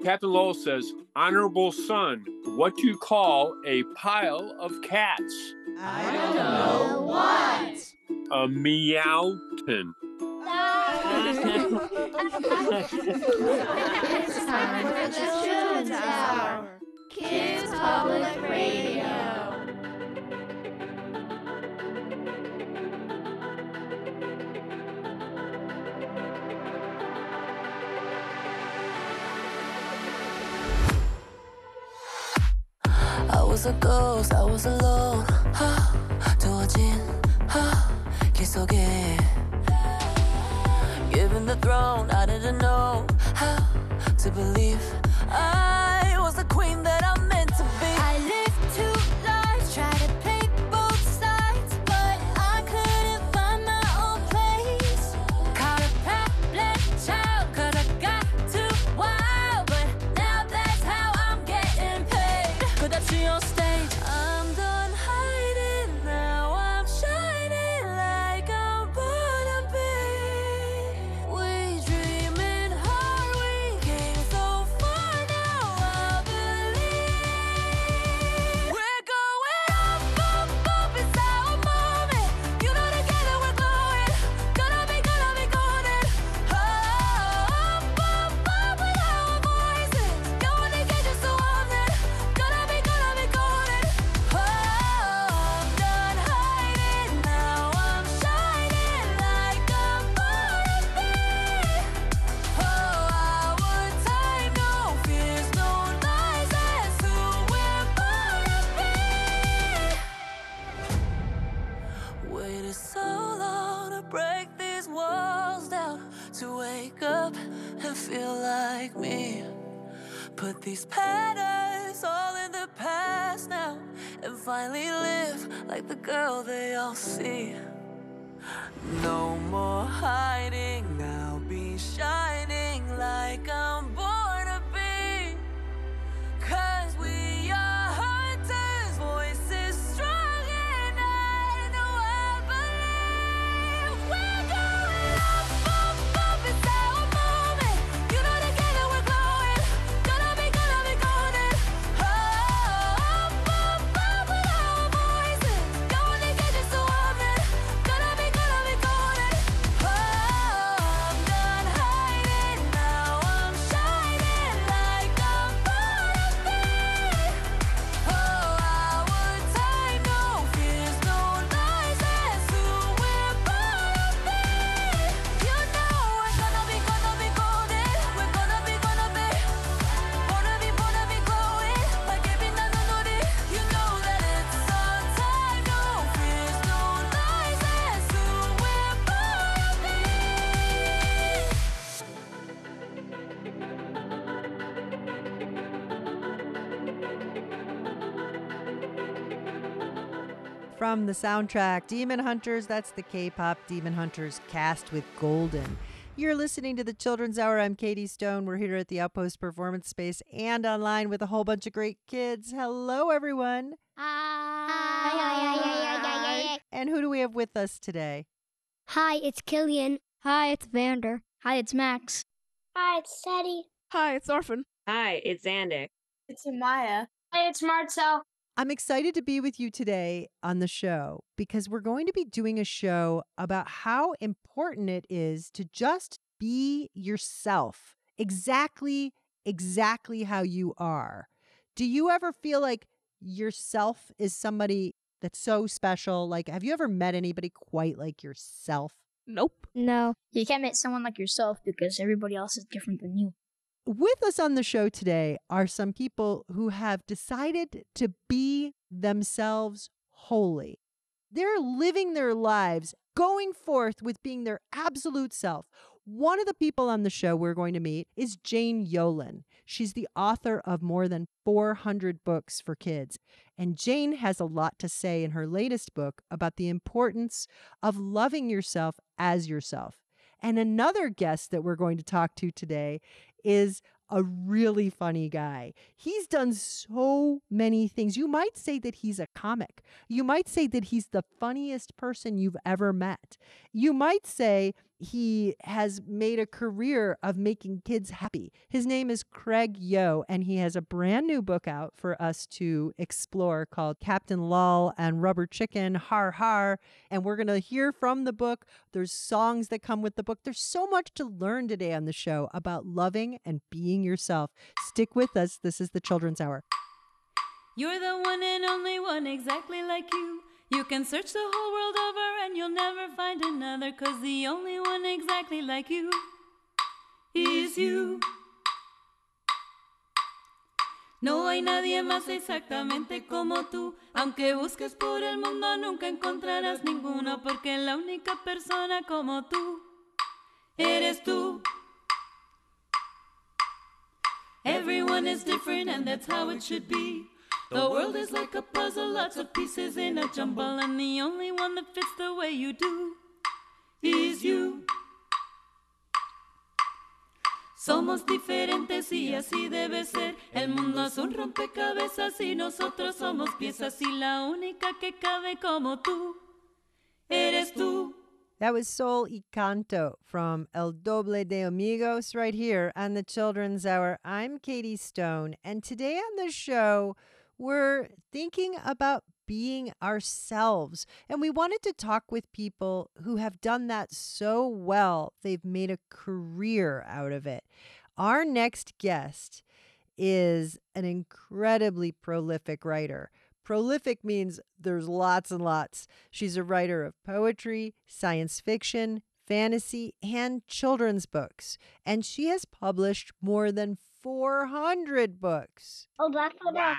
Captain Lowell says, "Honorable son, what do you call a pile of cats?" I don't know. What? A meowton. It's time for the Children's Hour. Kids Public Radio. I was a ghost, I was alone. 두어진 길 속에 Given the throne, I didn't know how to believe I was the queen that I'm meant to be. I lived two lives, tried to play both sides, but I couldn't find my own place. Caught a problem child, 'cause I got too wild, but now that's how I'm getting paid. 끝없이 on stage, I'm done hiding, now I'm shining like I'm born to be. We dreaming hard, we came so far, now I believe. We're going up, up, up, it's our moment. You know together we're glowing, gonna be golden. Up, up, up with our voices, going to get you so often, gonna be golden. Oh, I'm done hiding, now I'm shining like I'm born to be. Oh, our time, no fears, no lies, that's who we're born to be. Waited so long to break these walls down, to wake up and feel like me. Put these patterns all in the past now, and finally live like the girl they all see. No more hiding, I'll be shining like I'm born to be. 'Cause we are hunters, voices strong, and I know I believe. We're going up, up, up, it's our moment. You know together we're glowing, gonna be golden. Oh, up, up, up with our voices, going to get you so often, gonna be golden. Oh, I'm done hiding, now I'm shining like I'm born to be. Oh, our time, no fears, no lies, that's who we're born to be. You know we're gonna be golden. We're gonna be glowing like every night on Nori. You know that it's our time, no fears, no lies, that's who we're born From the soundtrack Demon Hunters, that's the K-pop Demon Hunters cast with Golden. You're listening to the Children's Hour. I'm Katie Stone. We're here at the Outpost Performance Space and online with a whole bunch of great kids. Hello, everyone. Hi. And who do we have with us today? Hi, it's Killian. Hi, it's Vander. Hi, it's Max. Hi, it's Teddy. Hi, it's Orphan. Hi, it's Xander. It's Amaya. Hi, it's Marcel. I'm excited to be with you today on the show because we're going to be doing a show about how important it is to just be yourself, exactly how you are. Do you ever feel like yourself is somebody that's so special? Like, have you ever met anybody quite like yourself? Nope. No. You can't meet someone like yourself because everybody else is different than you. With us on the show today are some people who have decided to be themselves wholly. They're living their lives, going forth with being their absolute self. One of the people on the show we're going to meet is Jane Yolen. She's the author of more than 400 books for kids. And Jane has a lot to say in her latest book about the importance of loving yourself as yourself. And another guest that we're going to talk to today is a really funny guy. He's done so many things. You might say that he's a comic. You might say that he's the funniest person you've ever met. You might say he has made a career of making kids happy. His name is Craig Yo, and he has a brand new book out for us to explore called Captain Lull and Rubber Chicken, Har Har. And we're going to hear from the book. There's songs that come with the book. There's so much to learn today on the show about loving and being yourself. Stick with us. This is the Children's Hour. You're the one and only one exactly like you. You can search the whole world over and you'll never find another, 'cause the only one exactly like you is you. No hay nadie más exactamente como tú. Aunque busques por el mundo nunca encontrarás ninguno, porque la única persona como tú eres tú. Everyone is different and that's how it should be. The world is like a puzzle, lots of pieces in a jumble, and the only one that fits the way you do is you. Somos diferentes y así debe ser. El mundo es un rompecabezas y nosotros somos piezas, y la única que cabe como tú eres tú. That was Sol y Canto from El Doble de Amigos right here on the Children's Hour. I'm Katie Stone, and today on the show, we're thinking about being ourselves. And we wanted to talk with people who have done that so well, they've made a career out of it. Our next guest is an incredibly prolific writer. Prolific means there's lots and lots. She's a writer of poetry, science fiction, fantasy, and children's books. And she has published more than 400 books. Oh, that's what Wow.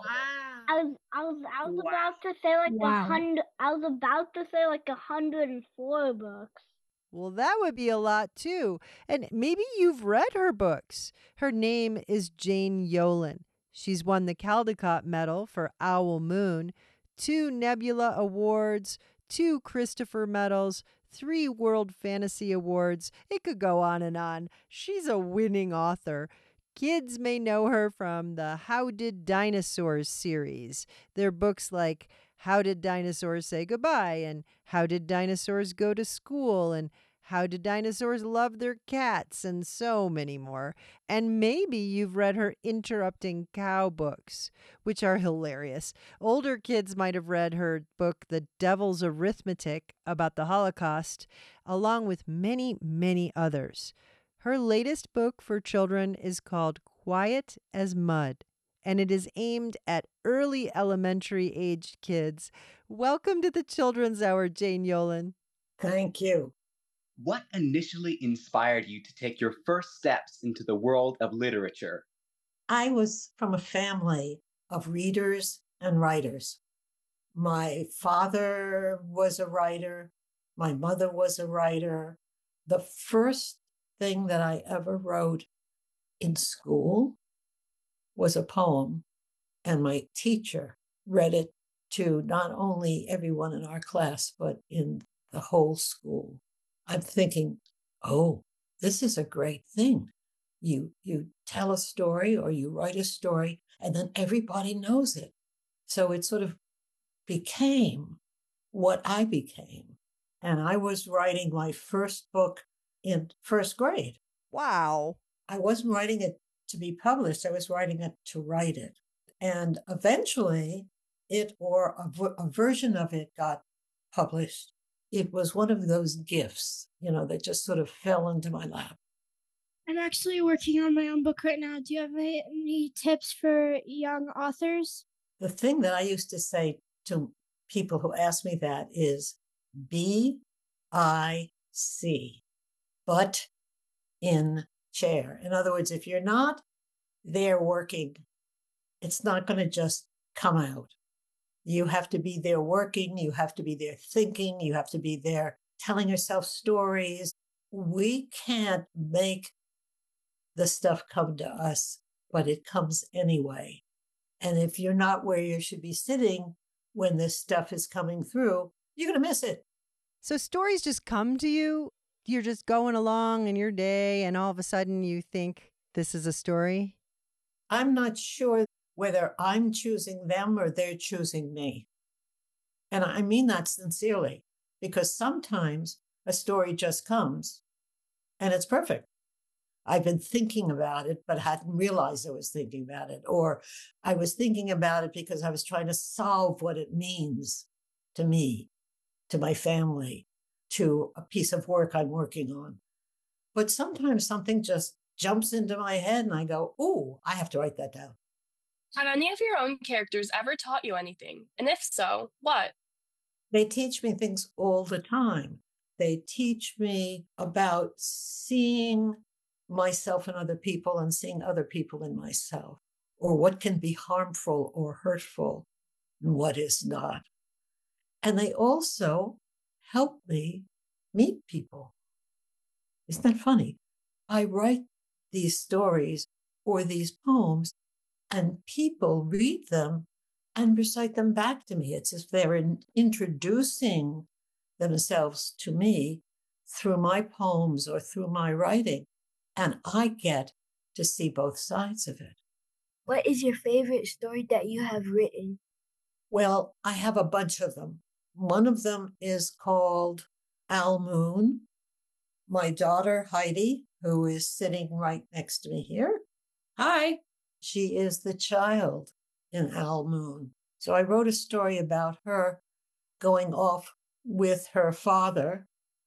I was about to say like 100. I was about to say like 104 books. Well, that would be a lot too. And maybe you've read her books. Her name is Jane Yolen. She's won the Caldecott Medal for Owl Moon, 2 Nebula Awards, 2 Christopher Medals, 3 World Fantasy Awards. It could go on and on. She's a winning author. Kids may know her from the How Did Dinosaurs series. They're books like How Did Dinosaurs Say Goodbye? And How Did Dinosaurs Go to School? And How Did Dinosaurs Love Their Cats? And so many more. And maybe you've read her Interrupting Cow books, which are hilarious. Older kids might have read her book, The Devil's Arithmetic, about the Holocaust, along with many, many others. Her latest book for children is called Quiet as Mud, and it is aimed at early elementary-aged kids. Welcome to the Children's Hour, Jane Yolen. Thank you. What initially inspired you to take your first steps into the world of literature? I was from a family of readers and writers. My father was a writer. My mother was a writer. The first thing that I ever wrote in school was a poem, and my teacher read it to not only everyone in our class, but in the whole school. I'm thinking, oh, this is a great thing. You tell a story or you write a story, and then everybody knows it. So it sort of became what I became. And I was writing my first book in first grade. Wow. I wasn't writing it to be published. I was writing it to write it. And eventually it, or a version of it, got published. It was one of those gifts, that just sort of fell into my lap. I'm actually working on my own book right now. Do you have any tips for young authors? The thing that I used to say to people who ask me that is BIC, but in chair. In other words, if you're not there working, it's not going to just come out. You have to be there working. You have to be there thinking. You have to be there telling yourself stories. We can't make the stuff come to us, but it comes anyway. And if you're not where you should be sitting when this stuff is coming through, you're going to miss it. So stories just come to you? You're just going along in your day and all of a sudden you think this is a story? I'm not sure whether I'm choosing them or they're choosing me. And I mean that sincerely, because sometimes a story just comes and it's perfect. I've been thinking about it, but hadn't realized I was thinking about it. Or I was thinking about it because I was trying to solve what it means to me, to my family, to a piece of work I'm working on. But sometimes something just jumps into my head and I go, oh, I have to write that down. Have any of your own characters ever taught you anything? And if so, what? They teach me things all the time. They teach me about seeing myself in other people and seeing other people in myself, or what can be harmful or hurtful and what is not. And they also help me meet people. Isn't that funny? I write these stories or these poems and people read them and recite them back to me. It's as if they're introducing themselves to me through my poems or through my writing. And I get to see both sides of it. What is your favorite story that you have written? Well, I have a bunch of them. One of them is called Al Moon. My daughter, Heidi, who is sitting right next to me here. Hi. She is the child in Al Moon. So I wrote a story about her going off with her father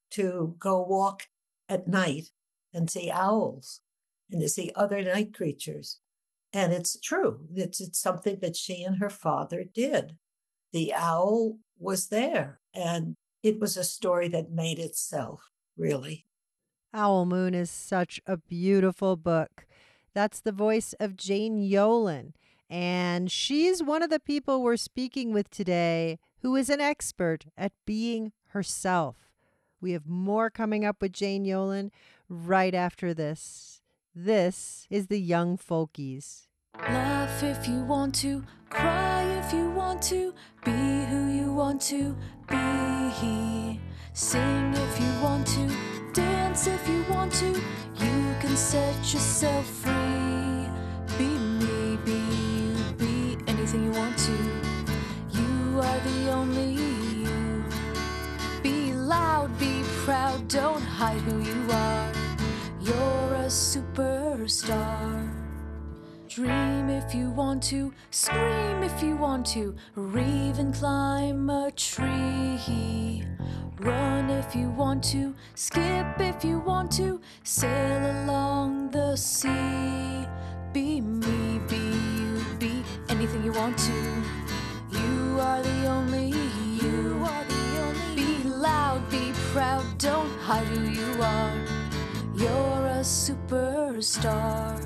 to go walk at night and see owls and to see other night creatures. And it's true. It's something that she and her father did. The owl was there, and it was a story that made itself, really. Owl Moon is such a beautiful book. That's the voice of Jane Yolen, and she's one of the people we're speaking with today who is an expert at being herself. We have more coming up with Jane Yolen right after this. This is the Young Folkies. Laugh if you want to, cry if you want to, be who you want to be. Sing if you want to, dance if you want to, you can set yourself free. Be me, be you, be anything you want to. You are the only you. Be loud, be proud, don't hide who you are. You're a superstar. Dream if you want to, scream if you want to, or even climb a tree. Run if you want to, skip if you want to, sail along the sea. Be me, be you, be anything you want to. You are the only you. Are the only. Be loud, be proud, don't hide who you are. You're a superstar.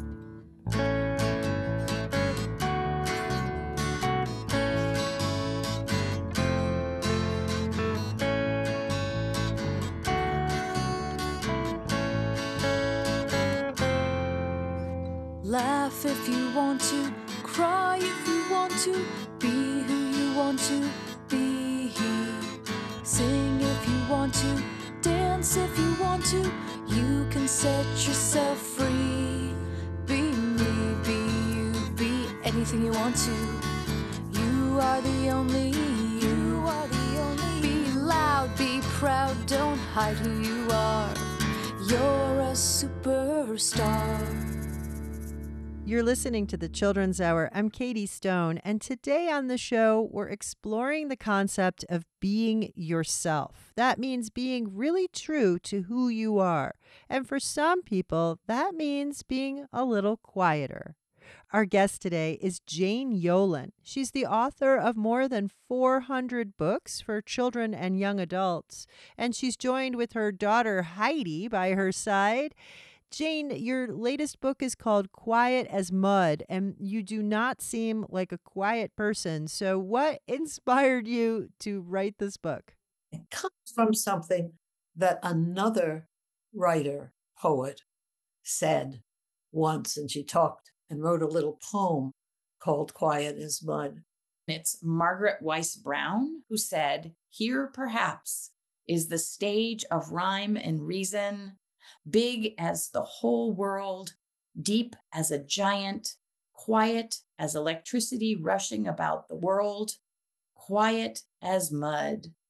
Laugh if you want to, cry if you want to, be who you want to be. Sing if you want to, dance if you want to, you can set yourself free. Be me, be you, be anything you want to. You are the only you. Are the only. Be loud, be proud, don't hide who you are. You're a superstar. You're listening to the Children's Hour. I'm Katie Stone, and today on the show, we're exploring the concept of being yourself. That means being really true to who you are. And for some people, that means being a little quieter. Our guest today is Jane Yolen. She's the author of more than 400 books for children and young adults, and she's joined with her daughter Heidi by her side. Jane, your latest book is called Quiet as Mud, and you do not seem like a quiet person. So what inspired you to write this book? It comes from something that another writer, poet, said once, and she talked and wrote a little poem called Quiet as Mud. It's Margaret Weiss Brown who said, "Here perhaps is the stage of rhyme and reason, big as the whole world, deep as a giant, quiet as electricity rushing about the world, quiet as mud,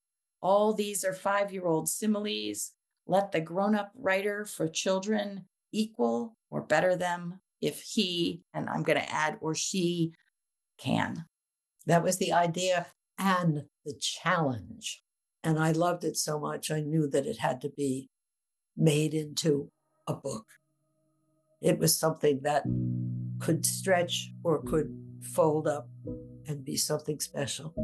All these are 5-year-old similes. Let the grown-up writer for children equal or better them if he, and I'm going to add, or she can. That was the idea and the challenge. And I loved it so much, I knew that it had to be made into a book. It was something that could stretch or could fold up and be something special.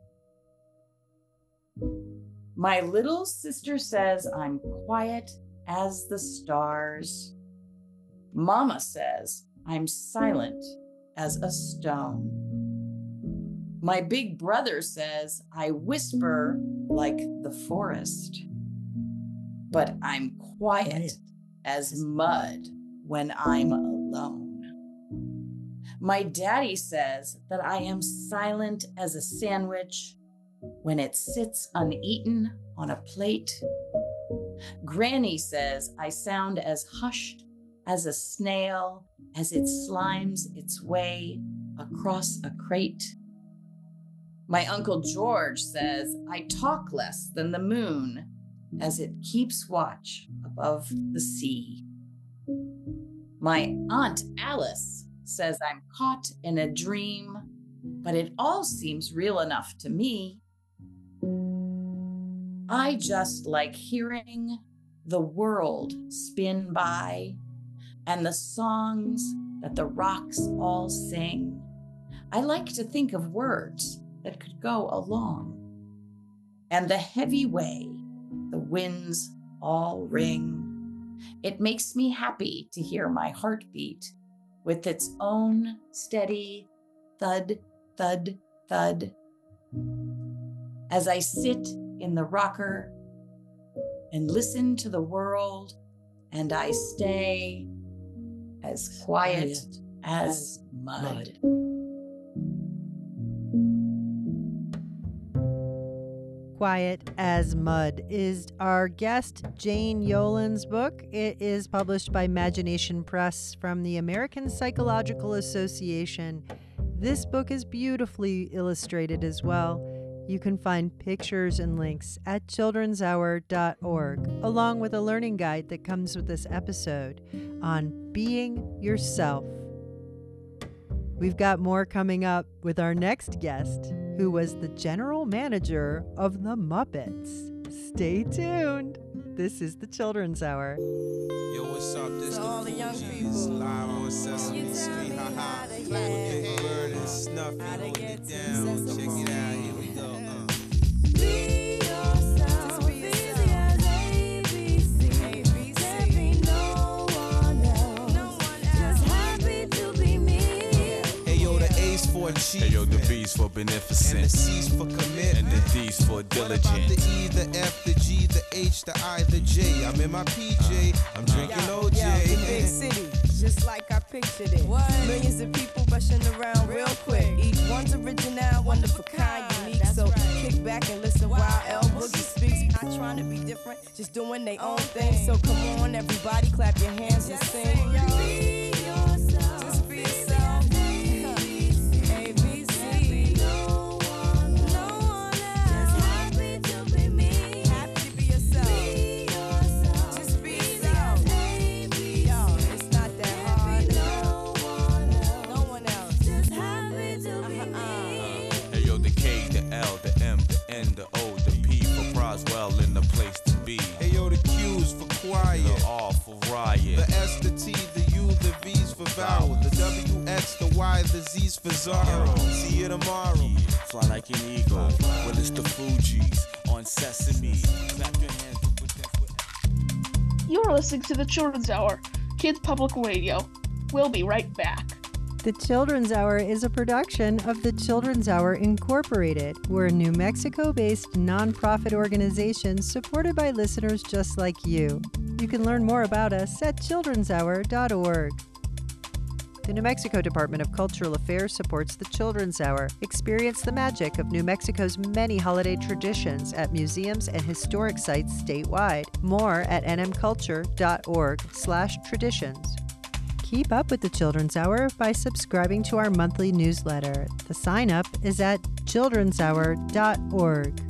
My little sister says I'm quiet as the stars. Mama says I'm silent as a stone. My big brother says I whisper like the forest. But I'm quiet as mud when I'm alone. My daddy says that I am silent as a sandwich when it sits uneaten on a plate. Granny says I sound as hushed as a snail as it slimes its way across a crate. My Uncle George says I talk less than the moon as it keeps watch above the sea. My Aunt Alice says I'm caught in a dream, but it all seems real enough to me. I just like hearing the world spin by and the songs that the rocks all sing. I like to think of words that could go along. And the heavy way the winds all ring. It makes me happy to hear my heartbeat with its own steady thud, thud, thud. As I sit in the rocker and listen to the world, and I stay as quiet as mud. Quiet as Mud is our guest, Jane Yolen's book. It is published by Imagination Press from the American Psychological Association. This book is beautifully illustrated as well. You can find pictures and links at childrenshour.org, along with a learning guide that comes with this episode on being yourself. We've got more coming up with our next guest, who was the general manager of the Muppets. Stay tuned. This is the Children's Hour. Yo, what's up? This all the young people live on Sesame Street. Ha ha. Big Bird and Snuffy holding it down. Check it out. Here we go. Be yourself. Be easy as ABC. There be no one else. Just happy to be me. Hey yo, the A's for achievement. Hey yo, the B's for beneficent. And the C's for commitment. And the D's for diligent. What about the E, the F, the G, the H, the I, the J? I'm in my PJ. I'm drinking OJ. Yo, the big city, just like I pictured it. What? Millions of people rushing around real quick. Each one's original, one of a kind, unique. So kick back and listen while L Boogie speaks. Not trying to be different, just doing their own thing. So come on, everybody, clap your hands and sing. Be yourself. Just be yourself. The O, the P for Proswell in the place to be. Hey yo, the Q's for quiet. The R for riot. The S, the T, the U, the V's for vowel. The W, X, the Y, the Z's for Zorro. See you tomorrow. Yeah, fly like an eagle. Well, it's the Fugees on Sesame. Clap your hands and put that foot. You're listening to the Children's Hour, Kids Public Radio. We'll be right back. The Children's Hour is a production of the Children's Hour Incorporated. We're a New Mexico-based nonprofit organization supported by listeners just like you. You can learn more about us at childrenshour.org. The New Mexico Department of Cultural Affairs supports the Children's Hour. Experience the magic of New Mexico's many holiday traditions at museums and historic sites statewide. More at nmculture.org/traditions. Keep up with the Children's Hour by subscribing to our monthly newsletter. The sign-up is at childrenshour.org.